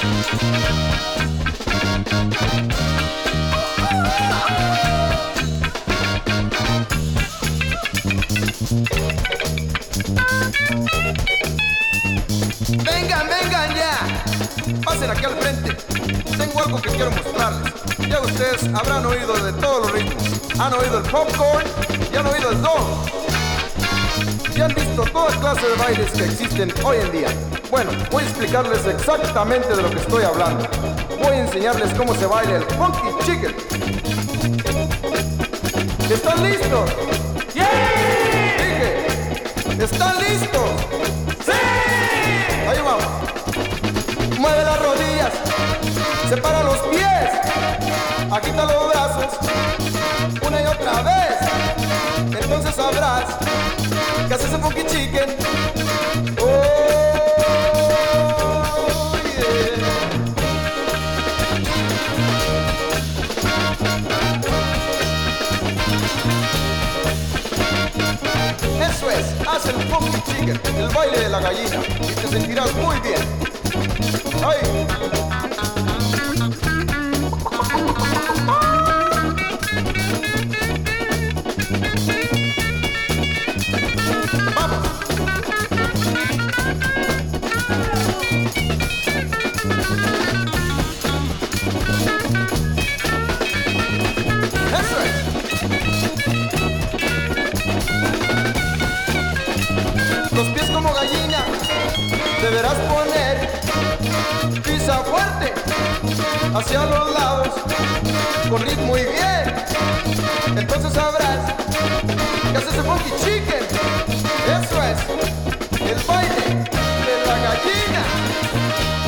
Vengan, vengan ya. Pasen aquí al frente. Tengo algo que quiero mostrarles. Ya ustedes habrán oído de todos los ritmos. Han oído el popcorn y han oído el dog. Y han visto toda clase de bailes que existen hoy en día. Bueno, voy a explicarles exactamente de lo que estoy hablando. Voy a enseñarles cómo se baila el funky chicken. ¿Están listos? ¡Yeah! Dije, ¿están listos? ¡Sí! Ahí vamos. Mueve las rodillas, separa los pies, agita los brazos, una y otra vez. Entonces sabrás que haces el funky chicken. Oh, yeah. Eso es, haz el funky chicken, el baile de la gallina, y te sentirás muy bien. ¡Ay! ¡Vamos! ¡Eso es! Los pies como gallina deberás poner, pisa fuerte hacia los lados con ritmo y bien. Entonces sabrás que haces el funky chicken. Eso es el baile de la gallina.